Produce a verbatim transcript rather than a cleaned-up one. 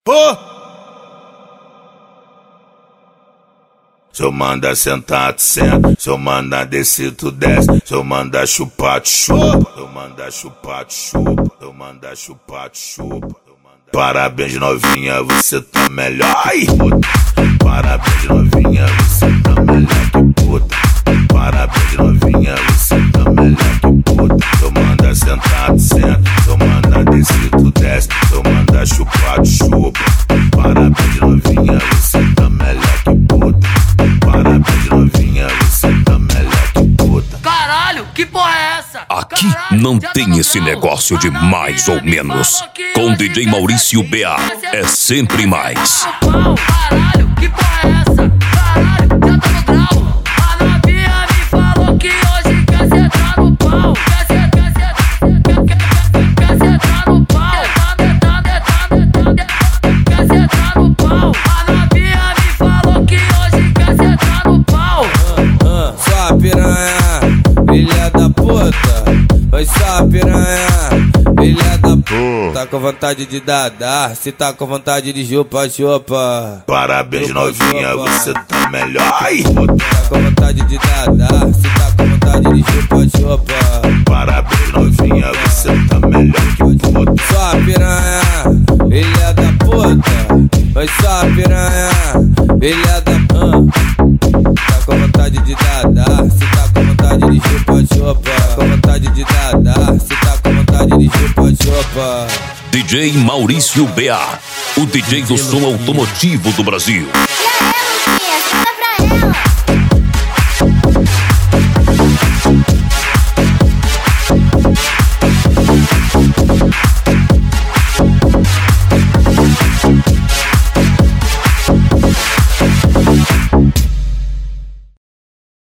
Pô! Se eu mandar sentar, tu senta. Se eu mandar descer, tu desce. Se eu mandar chupar, tu chupa. Se eu mandar chupar, tu chupa. Se eu mandar chupar, tu chupa. Parabéns, novinha, você tá melhor. Ai, puta. Parabéns, novinha, você tá melhor que puta. Parabéns, novinha, você tá melhor que puta. Se eu mandar sentar, tu senta. Se eu mandar descer, tu desce. Se eu mandar chupar, tu chupa. Parabéns, novinha, você tá melhor que puta. Parabéns, novinha, você tá melhor que puta. Caralho, que porra é essa? Aqui Caralho, não já tem tá no esse grau. negócio de A mais ou novinha me menos. falou que Com hoje D J quer Maurício ser B A assim. é sempre mais. Caralho, que porra é essa? Caralho, já tá no grau. A novinha me falou que hoje quer sentar no pau. Quer ser, quer ser, quer, quer, quer sentar no pau. Tá, tá, tá, tá, quer sentar no pau. A novinha me falou que hoje quer sentar no pau. Uh, uh, só piranha, filha da puta. Oi, só piranha, filha da puta. Tá com vontade de dar, dar. Se tá com vontade de chupa, chupa. Parabéns, Chupa, novinha, chupa. você tá melhor. Ai, puta. Tá com vontade de dar, dar. Se tá com vontade de chupa, chupa. Parabéns, novinha, você tá melhor que puta. Só piranha, filha da puta. Oi, só piranha, filha da puta. Tá com vontade de dar, dar. Se tá com vontade de chupa, chupa. Tá com vontade de dar, dar. Se tá com vontade de chupa, chupa. D J Maurício B A, o D J do som automotivo do Brasil. E aí, Luquinhas, manda pra ela.